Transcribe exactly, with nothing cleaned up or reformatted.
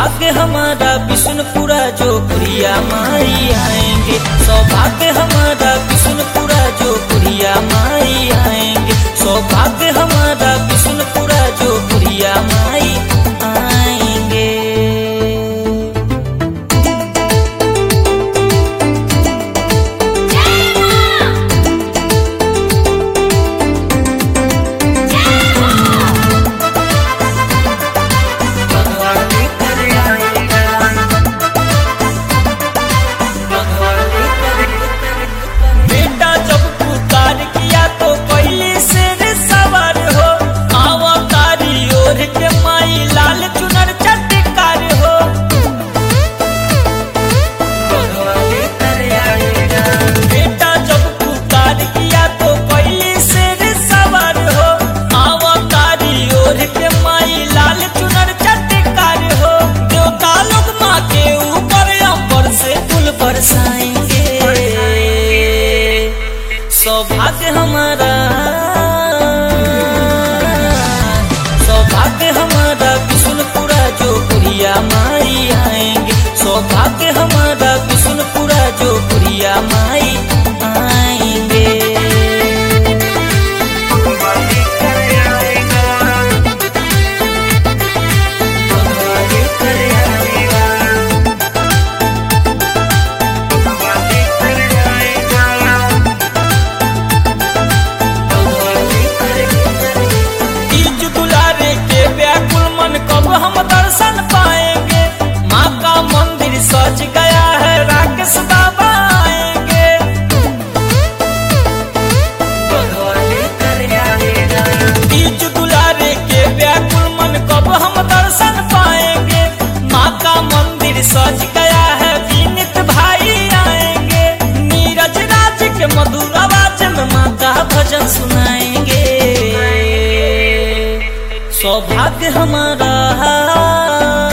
सौभाग्य हमारा विष्णुपुरा जो प्रिया माई आएंगे, सौभाग्य हमारा विष्णुपुरा जो प्रिया माई आएंगे, सौभाग्य हमारा विष्णुपुरा जो प्रिया माई आएंगे। सौभाग्य हमारा सौभाग्य हमारा विष्णुपुरा जो प्रिया माई आएंगे, सौभाग्य हमारा विष्णुपुरा जो प्रिया माई आएंगे। हम दर्शन पाएंगे, माँ का मंदिर सज गया है, राकेश बाबा आएंगे। तीज दुलारे के व्याकुल मन कब हम दर्शन पाएंगे, माँ का मंदिर सज गया है, विनीत भाई आएंगे। नीरज राज के मधुर आवाज में माँ का भजन सुनाएंगे। सौभाग्य हमारा